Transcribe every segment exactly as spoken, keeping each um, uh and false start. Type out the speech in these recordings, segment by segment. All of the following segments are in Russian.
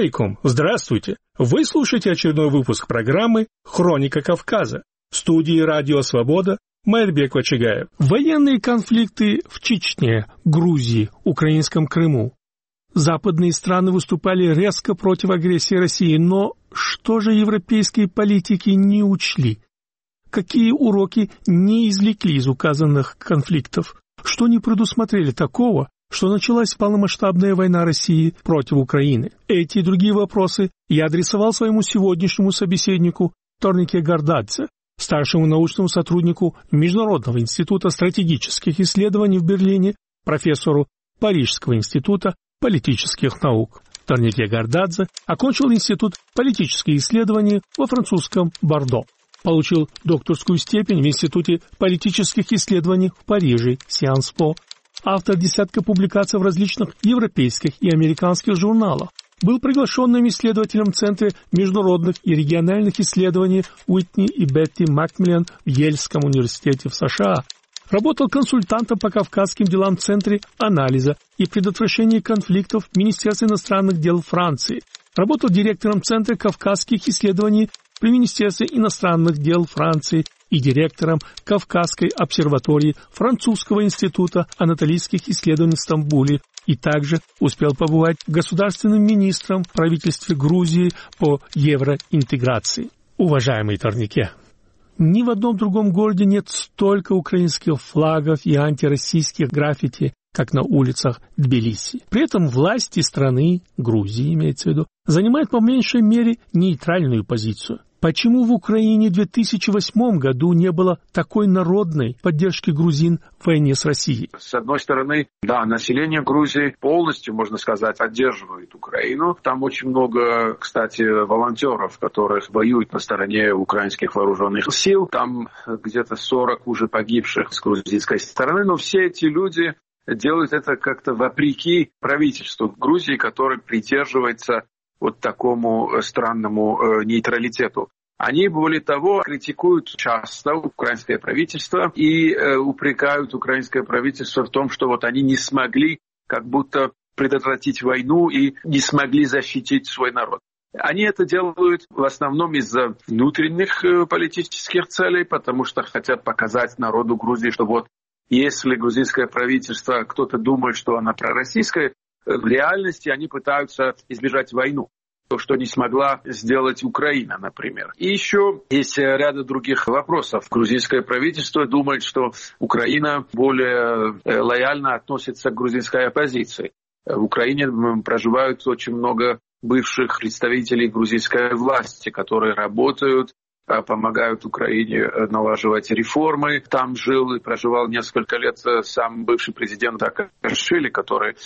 алейкум, здравствуйте! Вы слушаете очередной выпуск программы «Хроника Кавказа». В студии «Радио Свобода» Майрбек Вачигаев. Военные конфликты в Чечне, Грузии, Украинском Крыму. Западные страны выступали резко против агрессии России, но что же европейские политики не учли? Какие уроки не извлекли из указанных конфликтов? Что не предусмотрели такого, что началась полномасштабная война России против Украины? Эти и другие вопросы я адресовал своему сегодняшнему собеседнику Торнике Гордадзе, старшему научному сотруднику Международного института стратегических исследований в Берлине, профессору Парижского института политических наук. Торнике Гордадзе окончил институт политических исследований во французском Бордо. Получил докторскую степень в Институте политических исследований в Париже, Сианс По. Автор десятка публикаций в различных европейских и американских журналах. Был приглашенным исследователем в Центре международных и региональных исследований Уитни и Бетти Макмиллан в Йельском университете в США. Работал консультантом по кавказским делам в Центре анализа и предотвращения конфликтов в Министерстве иностранных дел Франции. Работал директором Центра кавказских исследований при Министерстве иностранных дел Франции и директором Кавказской обсерватории Французского института анатолийских исследований в Стамбуле, и также успел побывать государственным министром в правительстве Грузии по евроинтеграции. Уважаемый Торнике, ни в одном другом городе нет столько украинских флагов и антироссийских граффити, как на улицах Тбилиси. При этом власти страны, Грузии имеется в виду, занимают по меньшей мере нейтральную позицию. Почему в Украине в две тысячи восьмом году не было такой народной поддержки грузин в войне с Россией? С одной стороны, да, население Грузии полностью, можно сказать, поддерживает Украину. Там очень много, кстати, волонтеров, которые воюют на стороне украинских вооруженных сил. Там где-то сорок уже погибших с грузинской стороны. Но все эти люди делают это как-то вопреки правительству Грузии, которое придерживается вот такому странному э, нейтралитету. Они, более того, критикуют часто украинское правительство и э, упрекают украинское правительство в том, что вот они не смогли как будто предотвратить войну и не смогли защитить свой народ. Они это делают в основном из-за внутренних э, политических целей, потому что хотят показать народу Грузии, что вот если грузинское правительство, кто-то думает, что оно пророссийское, в реальности они пытаются избежать войну. То, что не смогла сделать Украина, например. И еще есть ряд других вопросов. Грузинское правительство думает, что Украина более лояльно относится к грузинской оппозиции. В Украине проживают очень много бывших представителей грузинской власти, которые работают, помогают Украине налаживать реформы. Там жил и проживал несколько лет сам бывший президент Саакашвили, который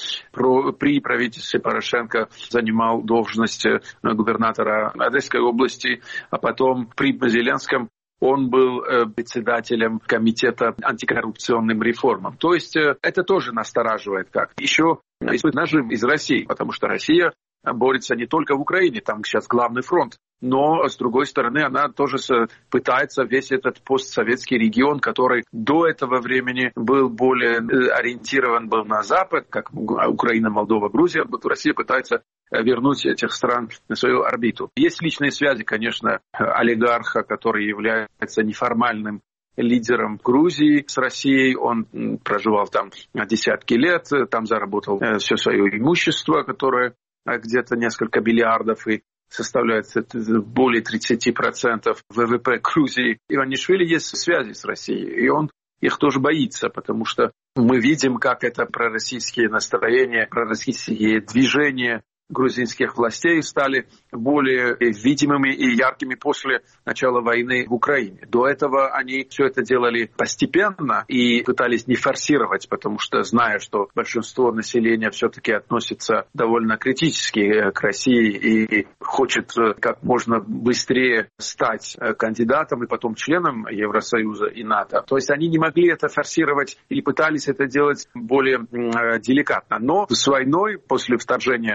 при правительстве Порошенко занимал должность губернатора Одесской области, а потом при Зеленском он был председателем комитета антикоррупционным реформам. То есть это тоже настораживает как. Еще есть нажим из России, потому что Россия борется не только в Украине, там сейчас главный фронт, но, с другой стороны, она тоже пытается весь этот постсоветский регион, который до этого времени был более ориентирован был на Запад, как Украина, Молдова, Грузия, вот Россия пытается вернуть этих стран на свою орбиту. Есть личные связи, конечно, олигарха, который является неформальным лидером Грузии с Россией. Он проживал там десятки лет, там заработал все свое имущество, которое где-то несколько миллиардов и составляет более тридцать процентов ВВП Грузии. Иванишвили есть связи с Россией, и он их тоже боится, потому что мы видим, как это пророссийские настроения, пророссийские движения грузинских властей стали более видимыми и яркими после начала войны в Украине. До этого они все это делали постепенно и пытались не форсировать, потому что, зная, что большинство населения все-таки относится довольно критически к России и хочет как можно быстрее стать кандидатом и потом членом Евросоюза и НАТО. То есть они не могли это форсировать или пытались это делать более деликатно. Но с войной, после вторжения России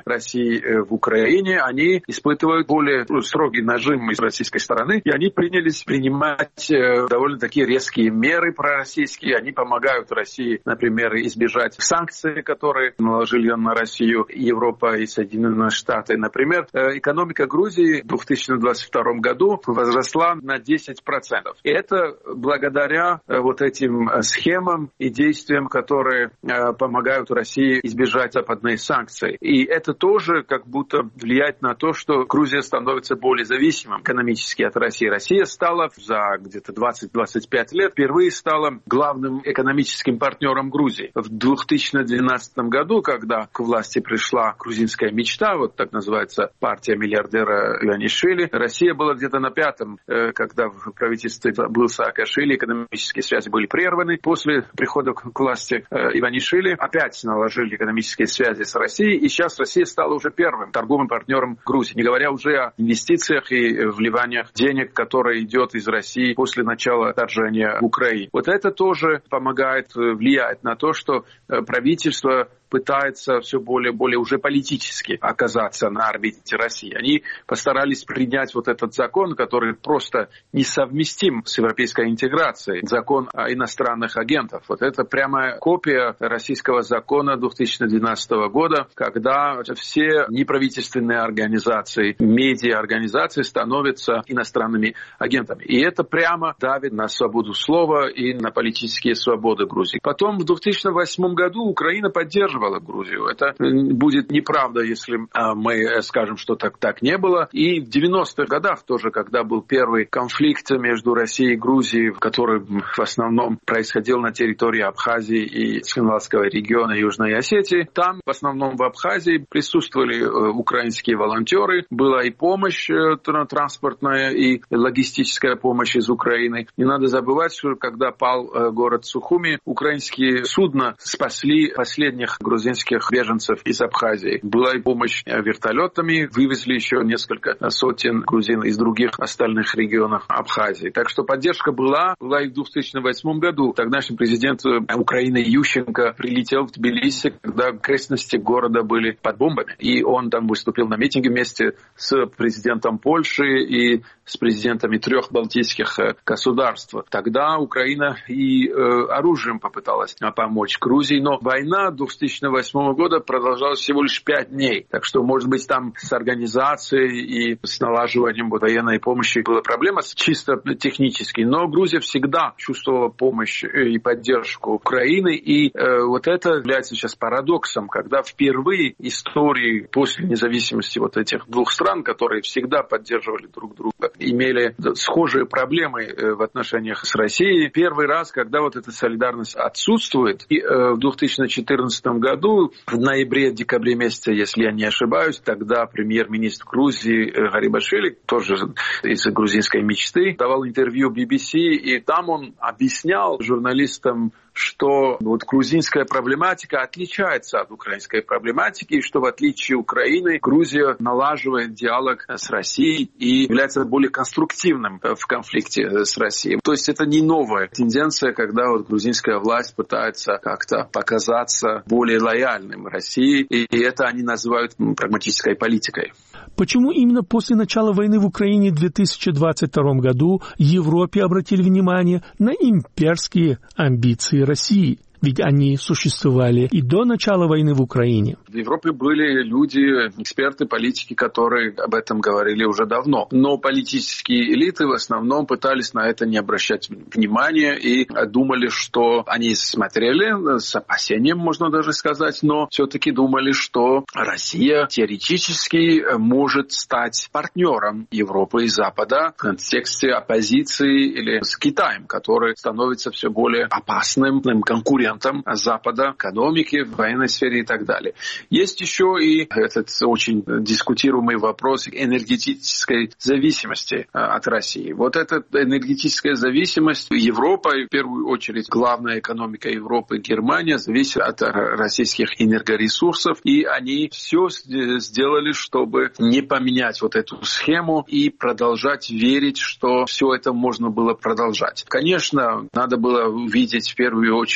России в Украине, они испытывают более строгий нажим с российской стороны, и они принялись принимать довольно такие резкие меры пророссийские. Они помогают России, например, избежать санкций, которые наложили на Россию Европа и Соединенные Штаты. Например, экономика Грузии в две тысячи двадцать втором году возросла на десять процентов. И это благодаря вот этим схемам и действиям, которые помогают России избежать западные санкции. И это тоже как будто влияет на то, что Грузия становится более зависимым экономически от России. Россия стала за где-то двадцать-двадцать пять лет впервые стала главным экономическим партнером Грузии. В две тысячи двенадцатом году, когда к власти пришла грузинская мечта, вот так называется партия миллиардера Иванишвили, Россия была где-то на пятом, когда в правительстве был Саакашвили, экономические связи были прерваны. После прихода к власти Иванишвили опять наложили экономические связи с Россией, и сейчас Россия стала уже первым торговым партнером Грузии, не говоря уже о инвестициях и вливаниях денег, которые идет из России после начала вторжения в Украину. Вот это тоже помогает, влияет на то, что правительство пытается все более и более уже политически оказаться на орбите России. Они постарались принять вот этот закон, который просто несовместим с европейской интеграцией, закон о иностранных агентах. Вот это прямая копия российского закона две тысячи двенадцатого года, когда все неправительственные организации, медиа-организации становятся иностранными агентами. И это прямо давит на свободу слова и на политические свободы Грузии. Потом в две тысячи восьмом году Украина поддерживала Грузию. Это будет неправда, если мы скажем, что так, так не было. И в девяностых годах тоже, когда был первый конфликт между Россией и Грузией, который в основном происходил на территории Абхазии и Цхинвальского региона Южной Осетии, там в основном в Абхазии присутствовали украинские волонтеры, была и помощь транспортная, и логистическая помощь из Украины. Не надо забывать, что когда пал город Сухуми, украинские судна спасли последних грузинских беженцев из Абхазии. Была и помощь вертолетами, вывезли еще несколько сотен грузин из других остальных регионов Абхазии. Так что поддержка была, была и в две тысячи восьмом году. Тогдашний президент Украины Ющенко прилетел в Тбилиси, когда окрестности города были под бомбами. И он там выступил на митинге вместе с президентом Польши и с президентами трех балтийских государств. Тогда Украина и э, оружием попыталась помочь Грузии, но война две тысячи восьмого года продолжалась всего лишь пять дней. Так что, может быть, там с организацией и с налаживанием военной помощи была проблема чисто технически. Но Грузия всегда чувствовала помощь и поддержку Украины. И э, вот это является сейчас парадоксом, когда впервые в истории после независимости вот этих двух стран, которые всегда поддерживали друг друга, имели схожие проблемы в отношениях с Россией. Первый раз, когда вот эта солидарность отсутствует, и э, в две тысячи четырнадцатом году, в ноябре-декабре месяце, если я не ошибаюсь, тогда премьер-министр Грузии Гарибашвили, тоже из грузинской мечты, давал интервью би би си, и там он объяснял журналистам, что вот грузинская проблематика отличается от украинской проблематики, и что в отличие от Украины Грузия налаживает диалог с Россией и является более конструктивным в конфликте с Россией. То есть это не новая тенденция, когда вот грузинская власть пытается как-то показаться более лояльным России, и это они называют прагматической политикой. Почему именно после начала войны в Украине в две тысячи двадцать втором году Европе обратили внимание на имперские амбиции России? Ведь они существовали и до начала войны в Украине. В Европе были люди, эксперты, политики, которые об этом говорили уже давно. Но политические элиты в основном пытались на это не обращать внимания и думали, что они смотрели с опасением, можно даже сказать, но все-таки думали, что Россия теоретически может стать партнером Европы и Запада в контексте оппозиции или с Китаем, который становится все более опасным конкурентом Запада, экономики, в военной сфере и так далее. Есть еще и этот очень дискутируемый вопрос энергетической зависимости от России. Вот эта энергетическая зависимость Европа, и в первую очередь главная экономика Европы, Германия, зависит от российских энергоресурсов, и они все сделали, чтобы не поменять вот эту схему и продолжать верить, что все это можно было продолжать. Конечно, надо было увидеть в первую очередь после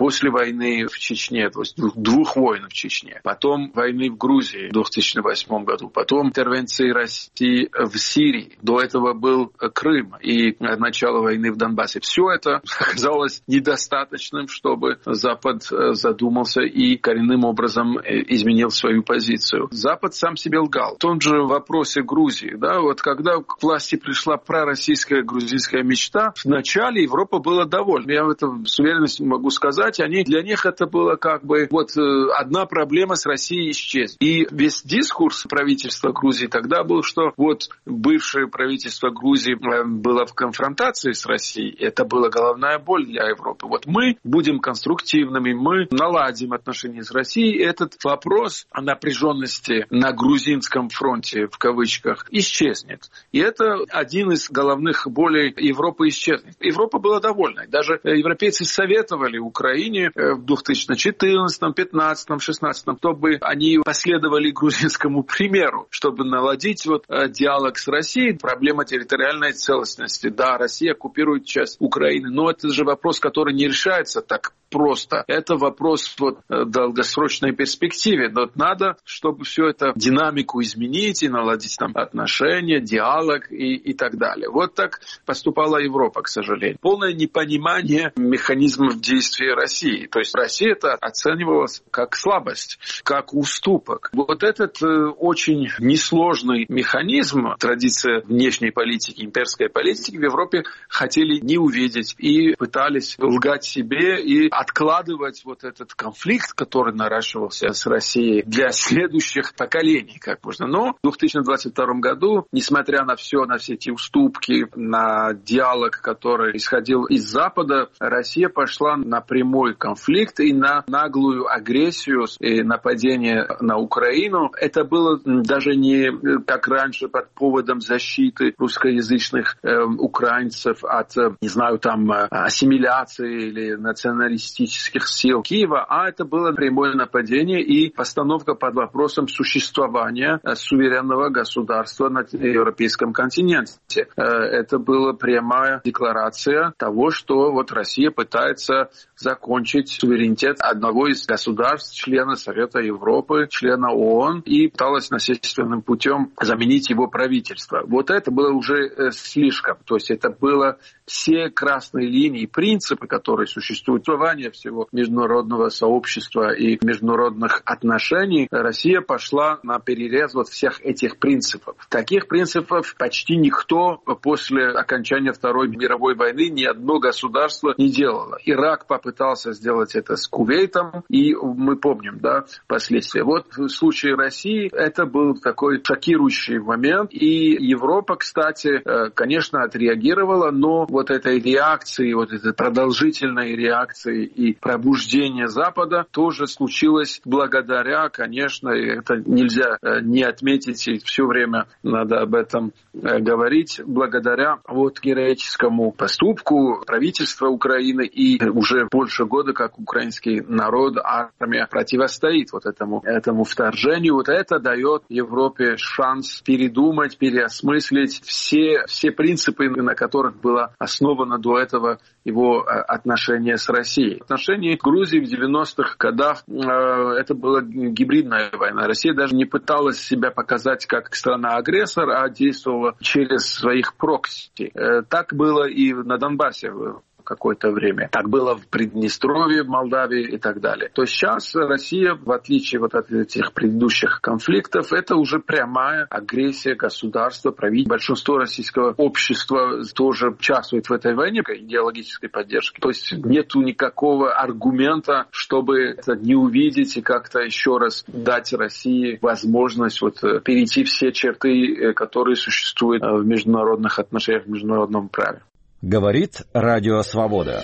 после войны в Чечне, то есть двух войн в Чечне, потом войны в Грузии в две тысячи восьмом году, потом интервенции России в Сирии, до этого был Крым и начало войны в Донбассе. Все это оказалось недостаточным, чтобы Запад задумался и коренным образом изменил свою позицию. Запад сам себе лгал. В том же вопросе Грузии, да, вот когда к власти пришла пророссийская грузинская мечта, вначале Европа была довольна. Я в этом с уверенностью могу сказать, они, для них это было как бы вот одна проблема с Россией исчезнет. И весь дискурс правительства Грузии тогда был, что вот бывшее правительство Грузии было в конфронтации с Россией. Это была головная боль для Европы. Вот мы будем конструктивными, мы наладим отношения с Россией. Этот вопрос о напряженности на грузинском фронте, в кавычках, исчезнет. И это один из головных болей Европы исчезнет. Европа была довольна. Даже европейцы советовали Украине в две тысячи четырнадцатом, пятнадцатом, шестнадцатом, чтобы они последовали грузинскому примеру, чтобы наладить вот диалог с Россией. Проблема территориальной целостности. Да, Россия оккупирует часть Украины, но это же вопрос, который не решается так просто. Это вопрос вот, долгосрочной перспективе. Но надо, чтобы все это динамику изменить и наладить там отношения, диалог и, и так далее. Вот так поступала Европа, к сожалению. Полное непонимание механизмов действия России. То есть Россия это оценивалась как слабость, как уступок. Вот этот э, очень несложный механизм, традиция внешней политики, имперской политики в Европе хотели не увидеть и пытались лгать себе и откладывать вот этот конфликт, который наращивался с Россией для следующих поколений, как можно. Но в две тысячи двадцать втором году, несмотря на все, на все эти уступки, на диалог, который исходил из Запада, Россия пошла на прямой конфликт и на наглую агрессию и нападение на Украину. Это было даже не как раньше под поводом защиты русскоязычных э, украинцев от, не знаю, там, ассимиляции или националистических сил Киева, а это было прямое нападение и постановка под вопросом существования суверенного государства на европейском континенте. Это была прямая декларация того, что вот Россия пытается закончить суверенитет одного из государств, члена Совета Европы, члена ООН, и пыталась насильственным путем заменить его правительство. Вот это было уже слишком. То есть это было все красные линии, принципы, которые существуют, существование всего международного сообщества и международных отношений, Россия пошла на перерез вот всех этих принципов. Таких принципов почти никто после окончания Второй мировой войны, ни одно государство не делало. Ирак попытался сделать это с Кувейтом, и мы помним, да, последствия. Вот в случае России это был такой шокирующий момент, и Европа, кстати, конечно, отреагировала, но вот этой реакции, вот этой продолжительной реакции и пробуждения Запада тоже случилось благодаря, конечно, это нельзя не отметить, и все время надо об этом говорить, благодаря вот героическому поступку правительства Украины, и уже больше года, как украинский народ, армия противостоит вот этому, этому вторжению. Вот это дает Европе шанс передумать, переосмыслить все, все принципы, на которых было основано до этого его отношение с Россией. Отношения Грузии в девяностых годах э, это была гибридная война. Россия даже не пыталась себя показать как страна-агрессор, а действовала через своих прокси. Э, так было и на Донбассе какое-то время. Так было в Приднестровье, в Молдавии и так далее. То сейчас Россия, в отличие вот от этих предыдущих конфликтов, это уже прямая агрессия государства, правительства. Большинство российского общества тоже участвует в этой войне идеологической поддержки. То есть нету никакого аргумента, чтобы это не увидеть и как-то еще раз дать России возможность вот перейти все черты, которые существуют в международных отношениях, в международном праве. Говорит Радио Свобода.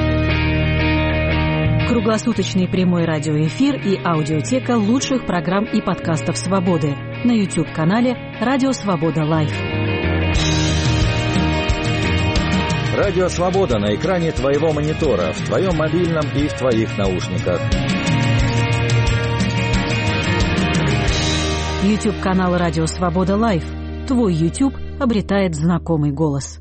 Круглосуточный прямой радиоэфир и аудиотека лучших программ и подкастов «Свободы» на YouTube-канале «Радио Свобода Лайв». Радио Свобода на экране твоего монитора, в твоем мобильном и в твоих наушниках. YouTube-канал «Радио Свобода Лайв». Твой YouTube обретает знакомый голос.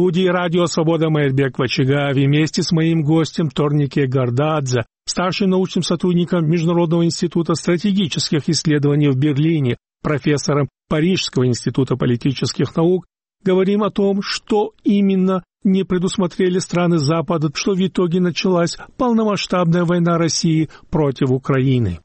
студии «Радио Свобода» Мейрбек Вачигаев вместе с моим гостем Торнике Гордадзе, старшим научным сотрудником Международного института стратегических исследований в Берлине, профессором Парижского института политических наук, говорим о том, что именно не предусмотрели страны Запада, что в итоге началась полномасштабная война России против Украины.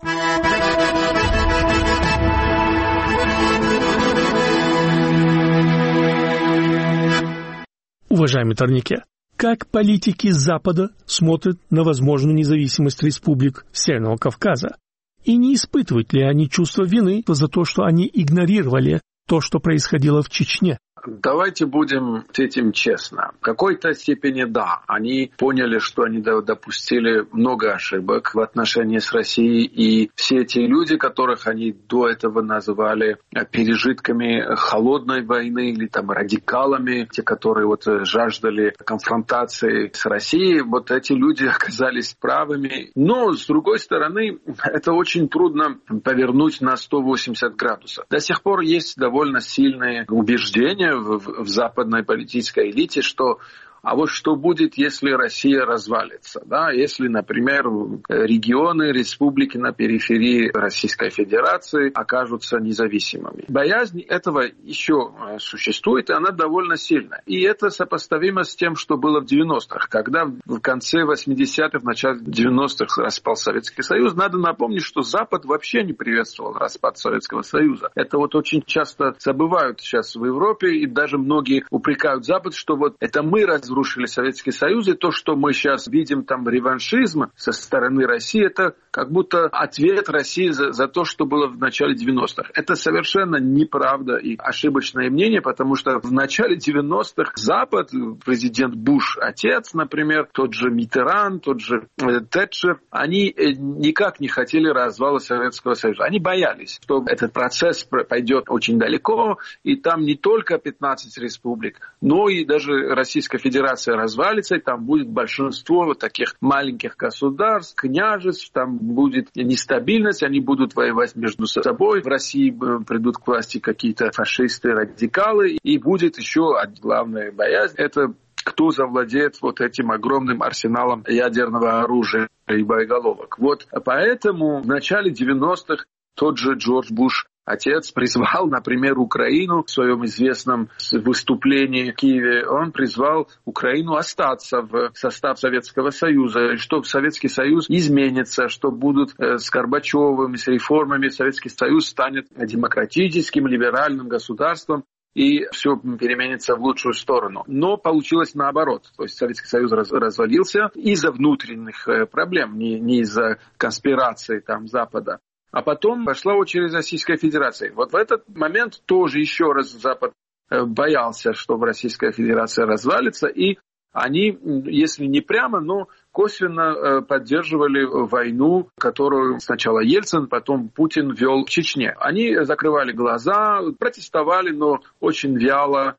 Уважаемый Торнике, как политики Запада смотрят на возможную независимость республик Северного Кавказа? И не испытывают ли они чувство вины за то, что они игнорировали то, что происходило в Чечне? Давайте будем с этим честно. В какой-то степени да. Они поняли, что они допустили много ошибок в отношении с Россией. И все эти люди, которых они до этого называли пережитками холодной войны или там радикалами, те, которые вот жаждали конфронтации с Россией, вот эти люди оказались правыми. Но, с другой стороны, это очень трудно повернуть на сто восемьдесят градусов. До сих пор есть довольно сильные убеждения В, в западной политической элите, что а вот что будет, если Россия развалится? Да? Если, например, регионы, республики на периферии Российской Федерации окажутся независимыми. Боязнь этого еще существует, и она довольно сильная. И это сопоставимо с тем, что было в девяностых, когда в конце восьмидесятых, в начале девяностых распал Советский Союз. Надо напомнить, что Запад вообще не приветствовал распад Советского Союза. Это вот очень часто забывают сейчас в Европе, и даже многие упрекают Запад, что вот это мы разрушили разрушили Советский Союз, и то, что мы сейчас видим там реваншизм со стороны России, это как будто ответ России за, за то, что было в начале девяностых. Это совершенно неправда и ошибочное мнение, потому что в начале девяностых Запад, президент Буш, отец, например, тот же Миттеран, тот же э, Тэтчер, они э, никак не хотели развала Советского Союза. Они боялись, что этот процесс пойдет очень далеко, и там не только пятнадцать республик, но и даже Российская Федерация развалится, и там будет большинство вот таких маленьких государств, княжеств, там будет нестабильность, они будут воевать между собой. В России придут к власти какие-то фашисты, радикалы, и будет еще главная боязнь, это кто завладеет вот этим огромным арсеналом ядерного оружия и боеголовок. Вот поэтому в начале девяностых тот же Джордж Буш, отец, призвал, например, Украину в своем известном выступлении в Киеве. Он призвал Украину остаться в состав Советского Союза, что Советский Союз изменится, что будут с Горбачевым, с реформами Советский Союз станет демократическим, либеральным государством, и все переменится в лучшую сторону. Но получилось наоборот. То есть Советский Союз раз, развалился из-за внутренних проблем, не, не из-за конспирации там Запада. А потом пошла очередь Российской Федерации. Вот в этот момент тоже еще раз Запад боялся, что Российская Федерация развалится, и они, если не прямо, но косвенно поддерживали войну, которую сначала Ельцин, потом Путин вел в Чечне. Они закрывали глаза, протестовали, но очень вяло.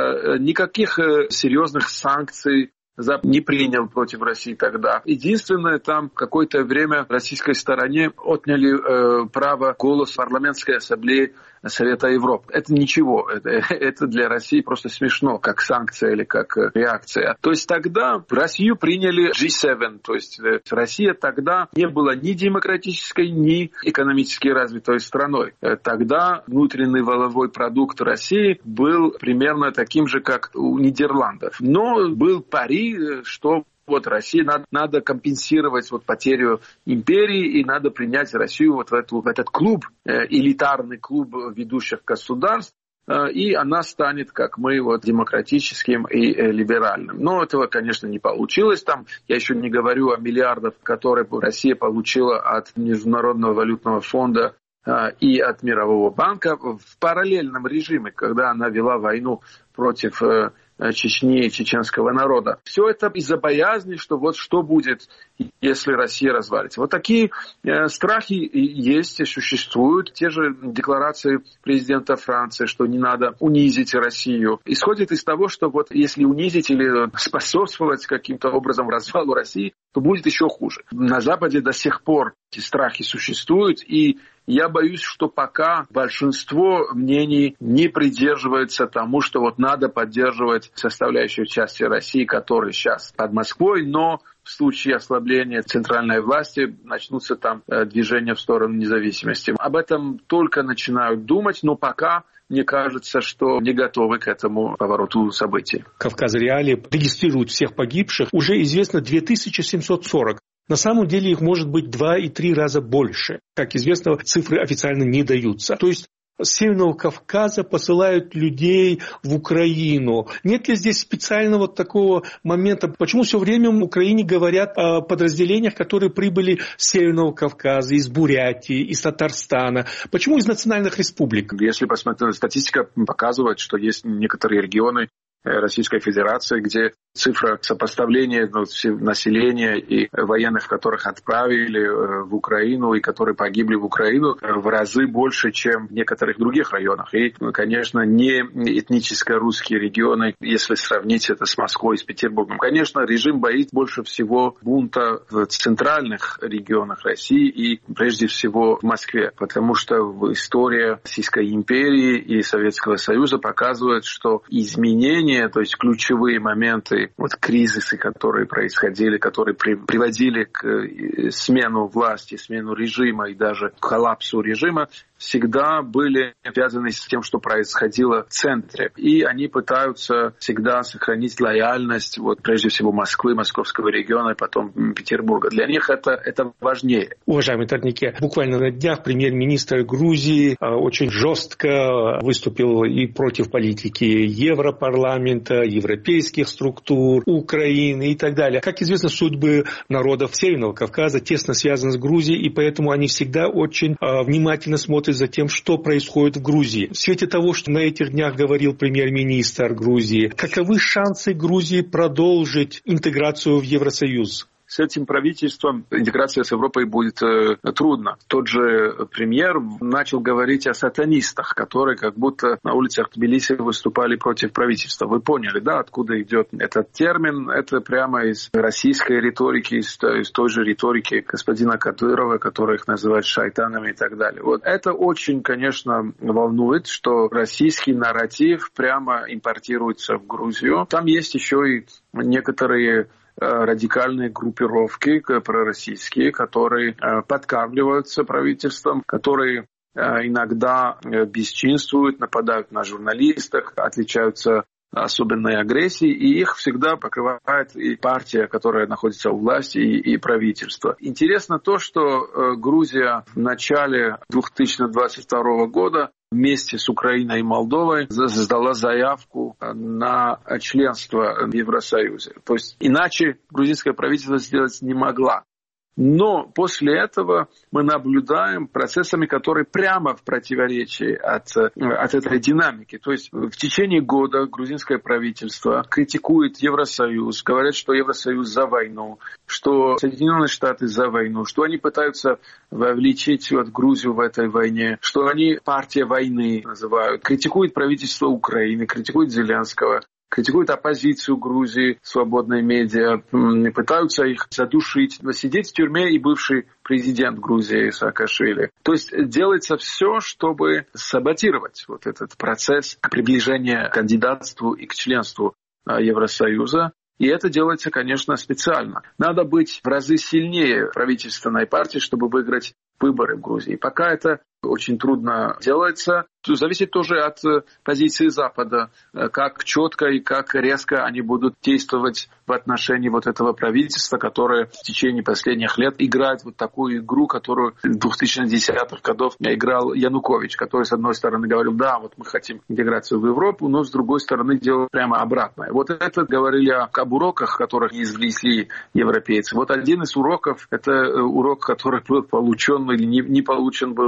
Никаких серьезных санкций Запад не принял против России тогда. Единственное, там какое-то время российской стороне отняли э, право голоса в парламентской ассамблее Совета Европы. Это ничего. Это, это для России просто смешно, как санкция или как реакция. То есть тогда Россию приняли джи семь. То есть Россия тогда не была ни демократической, ни экономически развитой страной. Тогда внутренний валовой продукт России был примерно таким же, как у Нидерландов. Но был пари, что вот России надо, надо компенсировать вот потерю империи, и надо принять Россию вот в, эту, в этот клуб, э, элитарный клуб ведущих государств, э, и она станет, как мы, вот, демократическим и э, либеральным. Но этого, конечно, не получилось. Там я еще не говорю о миллиардах, которые Россия получила от Международного валютного фонда э, и от Мирового банка в параллельном режиме, когда она вела войну против э, Чечни и чеченского народа. Все это из-за боязни, что вот что будет, если Россия развалится. Вот такие э, страхи есть и существуют. Те же декларации президента Франции, что не надо унизить Россию, исходит из того, что вот если унизить или способствовать каким-то образом развалу России, то будет еще хуже. На Западе до сих пор эти страхи существуют, и я боюсь, что пока большинство мнений не придерживается тому, что вот надо поддерживать составляющую часть России, которая сейчас под Москвой, но в случае ослабления центральной власти начнутся там движения в сторону независимости. Об этом только начинают думать, но пока мне кажется, что не готовы к этому повороту событий. Кавказ Реалии регистрирует всех погибших. Уже известно две тысячи семьсот сорок. На самом деле их может быть два и три раза больше. Как известно, цифры официально не даются. То есть с Северного Кавказа посылают людей в Украину. Нет ли здесь специального такого момента? Почему все время в Украине говорят о подразделениях, которые прибыли с Северного Кавказа, из Бурятии, из Татарстана? Почему из национальных республик? Если посмотреть, статистика показывает, что есть некоторые регионы Российской Федерации, где цифра сопоставления ну, населения и военных, которых отправили в Украину и которые погибли в Украину, в разы больше, чем в некоторых других районах. И, конечно, не этнически русские регионы, если сравнить это с Москвой и с Петербургом. Конечно, режим боится больше всего бунта в центральных регионах России и прежде всего в Москве, потому что история Российской империи и Советского Союза показывает, что изменения, то есть ключевые моменты, вот кризисы, которые происходили, которые при, приводили к смену власти, смену режима и даже к коллапсу режима, всегда были связаны с тем, что происходило в центре. И они пытаются всегда сохранить лояльность, вот, прежде всего, Москвы, московского региона, и потом Петербурга. Для них это, это важнее. Уважаемые Торнике, буквально на днях премьер-министр Грузии очень жестко выступил и против политики Европарламента, европейских структур, Украины и так далее. Как известно, судьбы народов Северного Кавказа тесно связаны с Грузией, и поэтому они всегда очень внимательно смотрят за тем, что происходит в Грузии. В свете того, что на этих днях говорил премьер-министр Грузии, каковы шансы Грузии продолжить интеграцию в Евросоюз? С этим правительством интеграция с Европой будет э, трудно. Тот же премьер начал говорить о сатанистах, которые как будто на улицах Тбилиси выступали против правительства. Вы поняли, да, откуда идет этот термин? Это прямо из российской риторики, из, из той же риторики господина Кадырова, который их называют шайтанами и так далее. Вот это очень, конечно, волнует, что российский нарратив прямо импортируется в Грузию. Там есть еще и некоторые радикальные группировки пророссийские, которые подкармливаются правительством, которые иногда бесчинствуют, нападают на журналистов, отличаются особенной агрессией, и их всегда покрывает и партия, которая находится у власти, и, и правительство. Интересно то, что Грузия в начале две тысячи двадцать второго года вместе с Украиной и Молдовой сдала заявку на членство в Евросоюзе. То есть иначе грузинское правительство сделать не могло. Но после этого мы наблюдаем процессами, которые прямо в противоречии от, от этой динамики. То есть в течение года грузинское правительство критикует Евросоюз, говорят, что Евросоюз за войну, что Соединенные Штаты за войну, что они пытаются вовлечить вот Грузию в этой войне, что они партия войны называют, критикуют правительство Украины, критикуют Зеленского, критикуют оппозицию Грузии, свободные медиа, пытаются их задушить. Сидеть в тюрьме и бывший президент Грузии Саакашвили. То есть делается все, чтобы саботировать вот этот процесс приближения к кандидатству и к членству Евросоюза. И это делается, конечно, специально. Надо быть в разы сильнее правительственной партии, чтобы выиграть выборы в Грузии. Пока это очень трудно делается. Зависит тоже от позиции Запада, как четко и как резко они будут действовать в отношении вот этого правительства, которое в течение последних лет играет вот такую игру, которую в двухтысячных годах играл Янукович, который, с одной стороны, говорил, да, вот мы хотим интеграцию в Европу, но с другой стороны делал прямо обратное. Вот это говорили об уроках, которых извлекли европейцы. Вот один из уроков, это урок, который был получен или не, не получен был от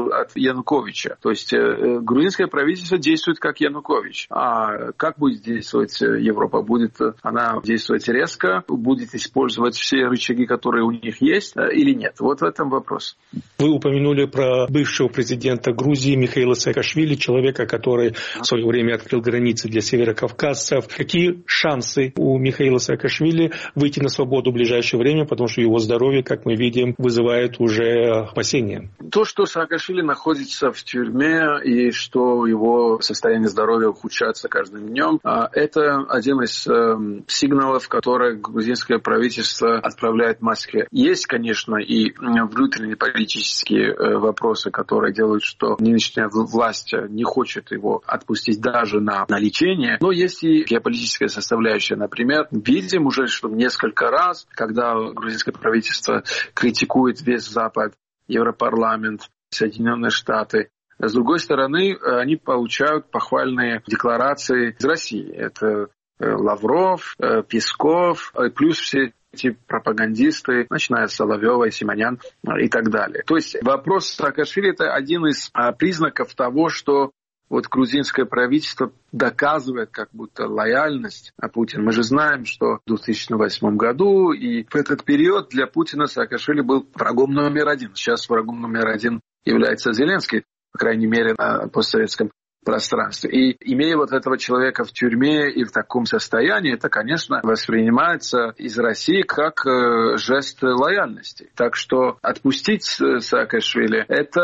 Януковича. То есть э, грузинское правительство действует как Янукович. А как будет действовать Европа? Будет она действовать резко? Будет использовать все рычаги, которые у них есть, э, или нет? Вот в этом вопрос. Вы упомянули про бывшего президента Грузии Михаила Саакашвили, человека, который в свое время открыл границы для северокавказцев. Какие шансы у Михаила Саакашвили выйти на свободу в ближайшее время, потому что его здоровье, как мы видим, вызывает уже опасения? То, что Саакашвили находится в тюрьме и что его состояние здоровья ухудшается каждым днем, это один из сигналов, которые грузинское правительство отправляет в Москве. Есть, конечно, и внутренние политические вопросы, которые делают, что нынешняя власть не хочет его отпустить даже на, на лечение, но есть и геополитическая составляющая. Например, видим уже, что несколько раз, когда грузинское правительство критикует весь Запад, Европарламент, Соединенные Штаты, с другой стороны, они получают похвальные декларации из России. Это Лавров, Песков, плюс все эти пропагандисты, начиная с Соловьева, Симонян и так далее. То есть вопрос Саакашвили – это один из признаков того, что вот грузинское правительство доказывает как будто лояльность Путину. Мы же знаем, что в две тысячи восьмом году и в этот период для Путина Саакашвили был врагом номер один. Сейчас врагом номер один является Зеленский, по крайней мере, на постсоветском пространстве. И имея вот этого человека в тюрьме и в таком состоянии, это, конечно, воспринимается из России как э, жест лояльности. Так что отпустить Саакашвили, это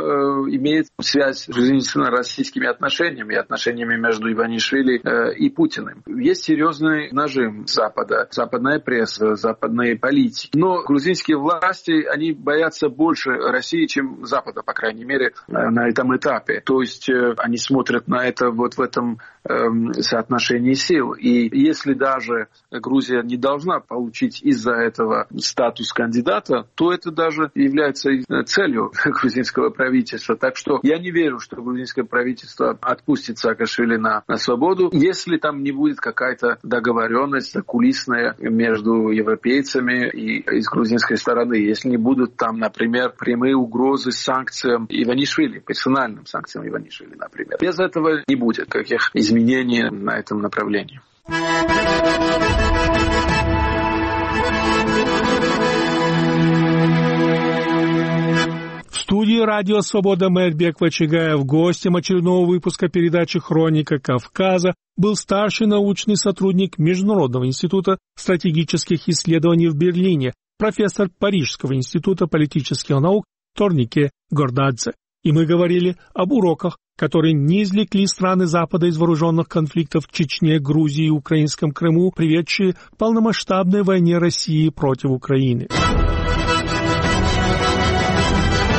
э, имеет связь с жизненно-российскими отношениями, отношениями между Иванишвили э, и Путиным. Есть серьезный нажим Запада, западная пресса, западные политики. Но грузинские власти, они боятся больше России, чем Запада, по крайней мере, э, на этом этапе. То есть э, они смотрят на это вот в этом э, соотношении сил. И если даже Грузия не должна получить из-за этого статус кандидата, то это даже является целью грузинского правительства. Так что я не верю, что грузинское правительство отпустит Саакашвили на, на свободу, если там не будет какая-то договоренность закулисная между европейцами и, и с грузинской стороны. Если не будут там, например, прямые угрозы санкциям Иванишвили, персональным санкциям Иванишвили, например. Без этого не будет каких изменений на этом направлении. В студии «Радио Свобода» Мэрбек Вачигаев, гостем очередного выпуска передачи «Хроника Кавказа» был старший научный сотрудник Международного института стратегических исследований в Берлине, профессор Парижского института политических наук Торнике Гордадзе. И мы говорили об уроках, которые не извлекли страны Запада из вооруженных конфликтов в Чечне, Грузии и Украинском Крыму, приведшие к полномасштабной войне России против Украины.